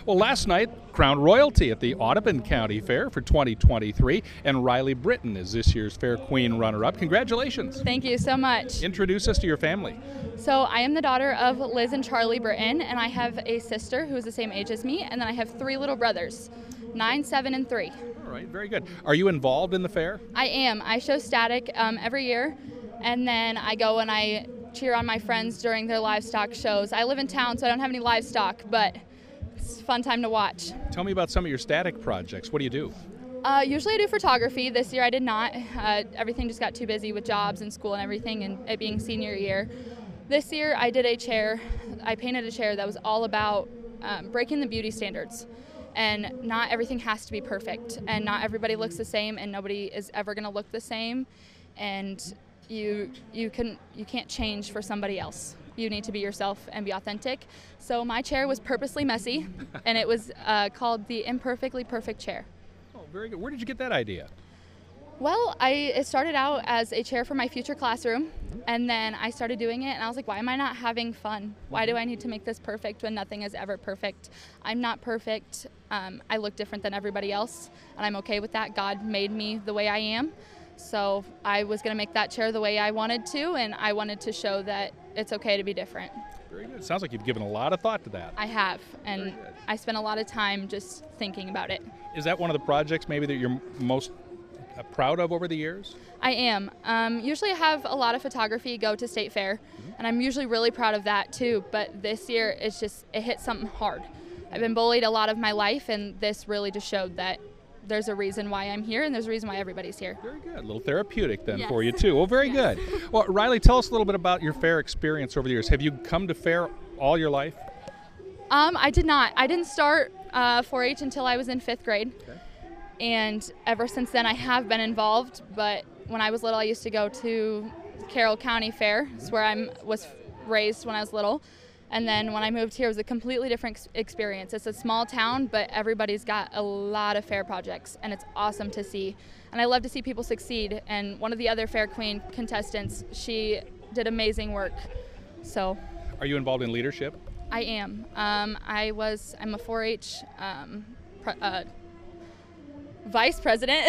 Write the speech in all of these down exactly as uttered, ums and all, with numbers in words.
Well, last night, crowned royalty at the Audubon County Fair for twenty twenty-three, and Riley Britton is this year's Fair Queen runner-up. Congratulations. Thank you so much. Introduce us to your family. So I am the daughter of Liz and Charlie Britton, and I have a sister who is the same age as me, and then I have three little brothers, nine, seven, and three. All right, very good. Are you involved in the fair? I am. I show static um, every year, and then I go and I cheer on my friends during their livestock shows. I live in town, so I don't have any livestock, but it's a fun time to watch. Tell me about some of your static projects. What do you do? Uh, usually I do photography. This year I did not. Uh, everything just got too busy with jobs and school and everything, and it being senior year. This year I did a chair. I painted a chair that was all about um, breaking the beauty standards. And not everything has to be perfect, and not everybody looks the same, and nobody is ever going to look the same. And you you can you can't change for somebody else. You need to be yourself and be authentic. So my chair was purposely messy, and it was uh, called the Imperfectly Perfect Chair. Oh, very good. Where did you get that idea? Well, I it started out as a chair for my future classroom, and then I started doing it, and I was like, why am I not having fun? Why do I need to make this perfect when nothing is ever perfect? I'm not perfect. Um, I look different than everybody else, and I'm okay with that. God made me the way I am, so I was going to make that chair the way I wanted to, and I wanted to show that it's okay to be different. Very good. Sounds like you've given a lot of thought to that. I have, and I spent a lot of time just thinking about it. Is that one of the projects maybe that you're most Uh, proud of over the years? I am. Um, usually I have a lot of photography go to State Fair, mm-hmm. and I'm usually really proud of that too, but this year it's just, it hit something hard. I've been bullied a lot of my life, and this really just showed that there's a reason why I'm here, and there's a reason why everybody's here. Very good. A little therapeutic then yes. for you too. Well, very yes. good. Well, Riley, tell us a little bit about your fair experience over the years. Have you come to fair all your life? Um, I did not. I didn't start uh, four H until I was in fifth grade. Okay. And ever since then I have been involved, but when I was little I used to go to Carroll County Fair. It's where I was raised when I was little. And then when I moved here it was a completely different ex- experience. It's a small town, but everybody's got a lot of fair projects, and it's awesome to see. And I love to see people succeed, and one of the other Fair Queen contestants, she did amazing work. So. Are you involved in leadership? I am. Um, I was, I'm a four H um, pre- uh, vice president,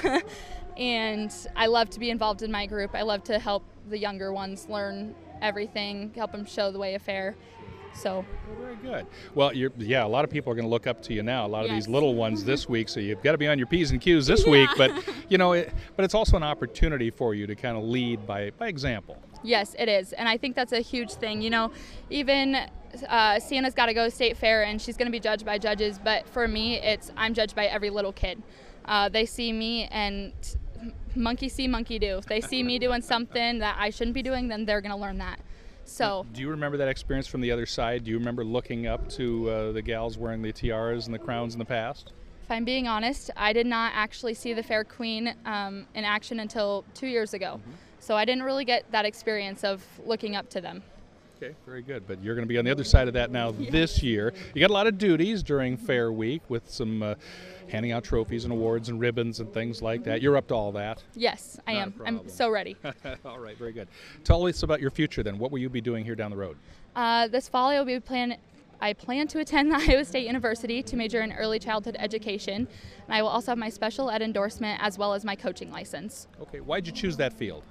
and I love to be involved in my group. I love to help the younger ones learn everything, help them show the way of fair. So well, very good. Well, you're, yeah, a lot of people are going to look up to you now. A lot of yes. these little ones this week, so you've got to be on your P's and Q's this yeah. week. But you know, it, but it's also an opportunity for you to kind of lead by by example. Yes, it is, and I think that's a huge thing. You know, even uh, Sienna's got to go to State Fair, and she's going to be judged by judges. But for me, it's I'm judged by every little kid. Uh, they see me, and monkey see, monkey do. If they see me doing something that I shouldn't be doing, then they're going to learn that. So. Do you remember that experience from the other side? Do you remember looking up to uh, the gals wearing the tiaras and the crowns in the past? If I'm being honest, I did not actually see the Fair Queen um, in action until two years ago. Mm-hmm. So I didn't really get that experience of looking up to them. Okay, very good. But you're going to be on the other side of that now yeah. this year. You got a lot of duties during Fair Week with some uh, handing out trophies and awards and ribbons and things like that. You're up to all that? Yes, I Not am. I'm so ready. All right, very good. Tell us about your future then. What will you be doing here down the road? Uh, this fall I will be plan. I plan to attend the Iowa State University to major in early childhood education, and I will also have my special ed endorsement as well as my coaching license. Okay, why'd you choose that field?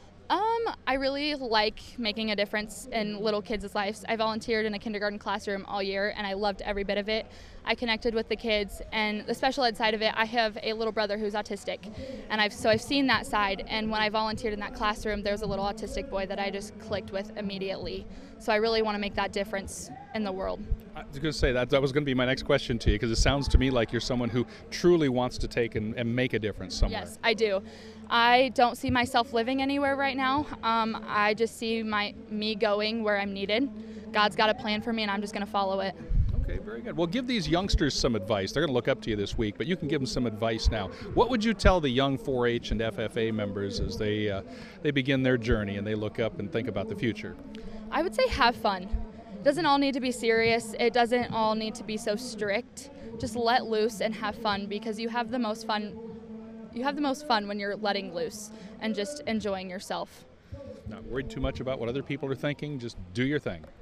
Um, I really like making a difference in little kids' lives. I volunteered in a kindergarten classroom all year, and I loved every bit of it. I connected with the kids, and the special ed side of it, I have a little brother who's autistic, and I've so I've seen that side. And when I volunteered in that classroom, there was a little autistic boy that I just clicked with immediately. So I really want to make that difference in the world. I was going to say that that was going to be my next question to you, because it sounds to me like you're someone who truly wants to take and, and make a difference somewhere. Yes, I do. I don't see myself living anywhere right now. Um, I just see my me going where I'm needed. God's got a plan for me, and I'm just going to follow it. Okay, very good. Well, give these youngsters some advice. They're going to look up to you this week, but you can give them some advice now. What would you tell the young four H and F F A members as they uh, they begin their journey and they look up and think about the future? I would say have fun. It doesn't all need to be serious. It doesn't all need to be so strict. Just let loose and have fun, because you have the most fun. You have the most fun when you're letting loose and just enjoying yourself. Not worried too much about what other people are thinking. Just do your thing.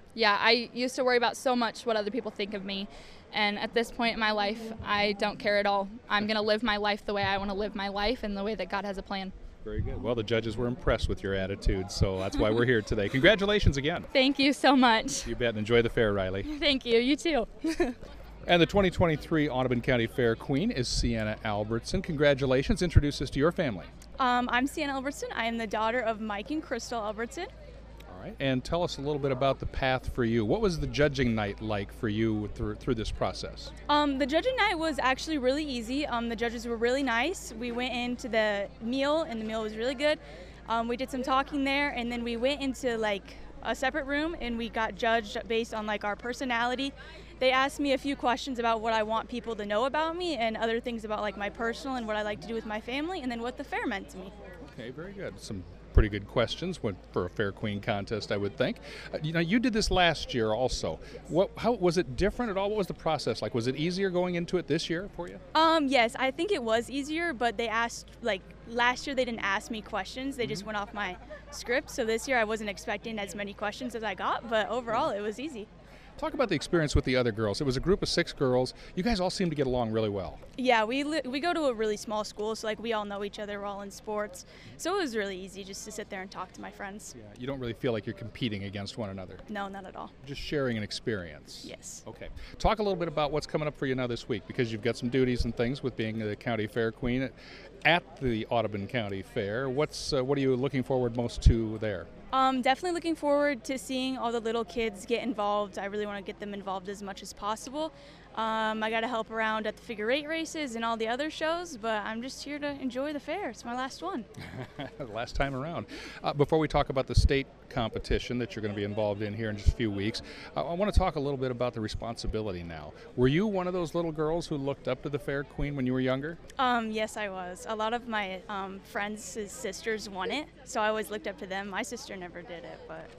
Yeah, I used to worry about so much what other people think of me. And at this point in my life, I don't care at all. I'm going to live my life the way I want to live my life and the way that God has a plan. Very good. Well, the judges were impressed with your attitude, so that's why we're here today. Congratulations again. Thank you so much. You bet, and enjoy the fair, Riley. Thank you. You too. And the twenty twenty-three Audubon County Fair Queen is Sienna Albertson. Congratulations. Introduce us to your family. Um, I'm Sienna Albertson. I am the daughter of Mike and Crystal Albertson. All right. And tell us a little bit about the path for you. What was the judging night like for you through, through this process? Um, the judging night was actually really easy. Um, the judges were really nice. We went into the meal, and the meal was really good. Um, we did some talking there, and then we went into like a separate room, and we got judged based on like our personality. They asked me a few questions about what I want people to know about me, and other things about like my personal and what I like to do with my family, and then what the fair meant to me. Okay, very good. Some pretty good questions for a Fair Queen contest, I would think. Uh, you know, you did this last year also. What, how was it different at all? What was the process like? Was it easier going into it this year for you? Um, yes, I think it was easier, but they asked, like, last year they didn't ask me questions. They just went off my script. So this year I wasn't expecting as many questions as I got, but overall it was easy. Talk about the experience with the other girls. It was a group of six girls. You guys all seem to get along really well. Yeah, we li- we go to a really small school, so like we all know each other. We're all in sports, so it was really easy just to sit there and talk to my friends. Yeah, you don't really feel like you're competing against one another. No, not at all. Just sharing an experience. Yes. Okay. Talk a little bit about what's coming up for you now this week, because you've got some duties and things with being the county fair queen at, at the Audubon County Fair. What's uh, what are you looking forward most to there? Um, definitely looking forward to seeing all the little kids get involved. I really want to get them involved as much as possible. Um, I got to help around at the figure eight races and all the other shows, but I'm just here to enjoy the fair. It's my last one. Last time around. Uh, before we talk about the state competition that you're going to be involved in here in just a few weeks, uh, I want to talk a little bit about the responsibility now. Were you one of those little girls who looked up to the fair queen when you were younger? Um, yes, I was. A lot of my um, friends' sisters won it, so I always looked up to them. My sister never did it, but...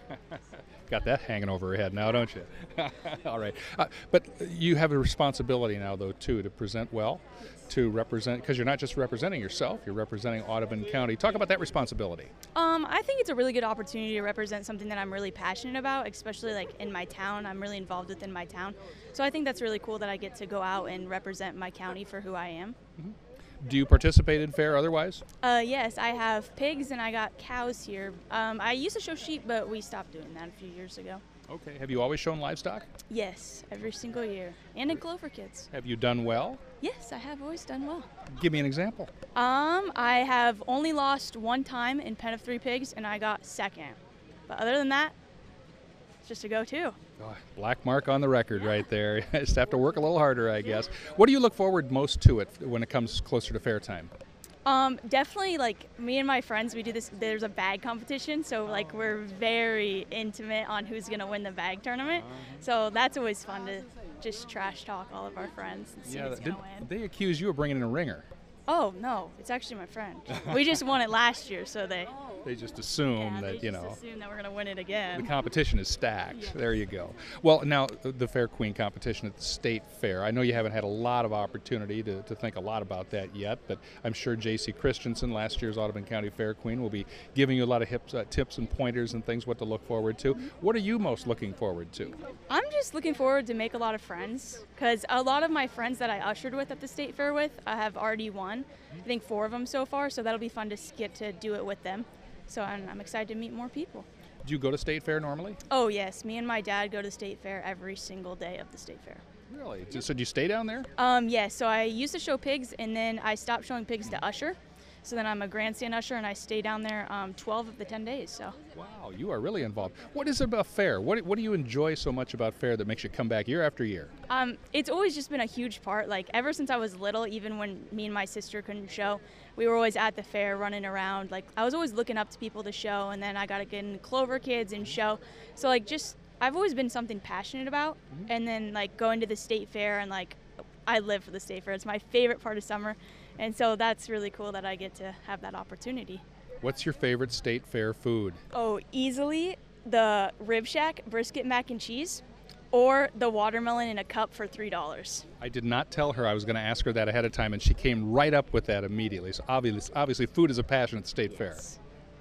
Got that hanging over her head now, don't you? All right. Uh, but you have a responsibility now, though, too, to present well, to represent, because you're not just representing yourself, you're representing Audubon County. Talk about that responsibility. Um, I think it's a really good opportunity to represent something that I'm really passionate about, especially like in my town. I'm really involved within my town. So I think that's really cool that I get to go out and represent my county for who I am. Mm-hmm. Do you participate in fair otherwise? Uh, yes, I have pigs and I got cows here. Um, I used to show sheep, but we stopped doing that a few years ago. Okay. Have you always shown livestock? Yes, every single year. And in Clover Kids. Have you done well? Yes, I have always done well. Give me an example. Um, I have only lost one time in Pen of Three Pigs, and I got second. But other than that, it's just a go-to. Oh, black mark on the record right there. Just have to work a little harder, I guess. What do you look forward most to it when it comes closer to fair time? Um, definitely, like, me and my friends, we do this, there's a bag competition, so, like, we're very intimate on who's going to win the bag tournament. So that's always fun to just trash talk all of our friends and see Yeah, who's did, going to win. they accuse you of bringing in a ringer. Oh, no, it's actually my friend. We just won it last year, so they... They just assume yeah, that, they you just know, assume that we're going to win it again. the competition is stacked. Yeah. There you go. Well, now, the Fair Queen competition at the State Fair. I know you haven't had a lot of opportunity to, to think a lot about that yet, but I'm sure J C Christensen, last year's Audubon County Fair Queen, will be giving you a lot of hips, uh, tips and pointers and things what to look forward to. What are you most looking forward to? I'm just looking forward to make a lot of friends, because a lot of my friends that I ushered with at the State Fair with I have already won. I think four of them so far, so that'll be fun to get to do it with them. So I'm, I'm excited to meet more people. Do you go to State Fair normally? Oh yes, me and my dad go to State Fair every single day of the State Fair. Really? So do you stay down there? Um, yes, so I used to show pigs, and then I stopped showing pigs to usher. So then I'm a grandstand usher, and I stay down there um, twelve of the ten days. So. Wow, you are really involved. What is it about fair? What, what do you enjoy so much about fair that makes you come back year after year? Um, it's always just been a huge part. Like, ever since I was little, even when me and my sister couldn't show, we were always at the fair running around. Like, I was always looking up to people to show, and then I got to get in Clover Kids and show. So, like, just, I've always been something passionate about. Mm-hmm. And then, like, going to the State Fair, and, like, I live for the State Fair. It's my favorite part of summer. And so that's really cool that I get to have that opportunity. What's your favorite State Fair food? Oh, easily the Rib Shack brisket mac and cheese, or the watermelon in a cup for three dollars. I did not tell her I was going to ask her that ahead of time, and she came right up with that immediately. So obviously, obviously food is a passion at the State Yes. Fair.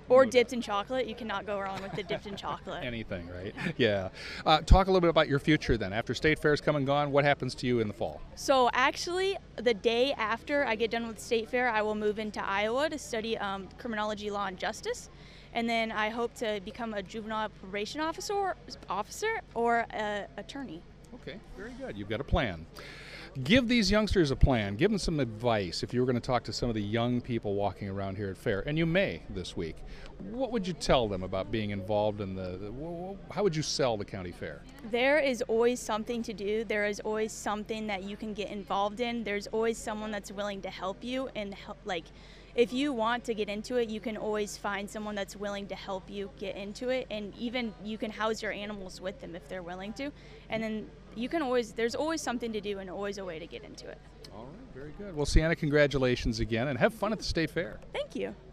Or No dipped in chocolate. You cannot go wrong with the dipped in chocolate. Anything, right? Yeah. Uh, talk a little bit about your future then. After State Fair's come and gone, what happens to you in the fall? So actually, the day after I get done with State Fair, I will move into Iowa to study um, criminology, law, and justice. And then I hope to become a juvenile probation officer, officer or a attorney. Okay, very good. You've got a plan. Give these youngsters a plan. Give them some advice if you were going to talk to some of the young people walking around here at Fair, and you may this week. What would you tell them about being involved in the, the how would you sell the county fair? There is always something to do. There is always something that you can get involved in. There's always someone that's willing to help you and help, like, if you want to get into it, you can always find someone that's willing to help you get into it, and even you can house your animals with them if they're willing to. And then you can always, there's always something to do and always a way to get into it. All right, very good. Well, Sienna, congratulations again, and have fun at the State Fair. Thank you.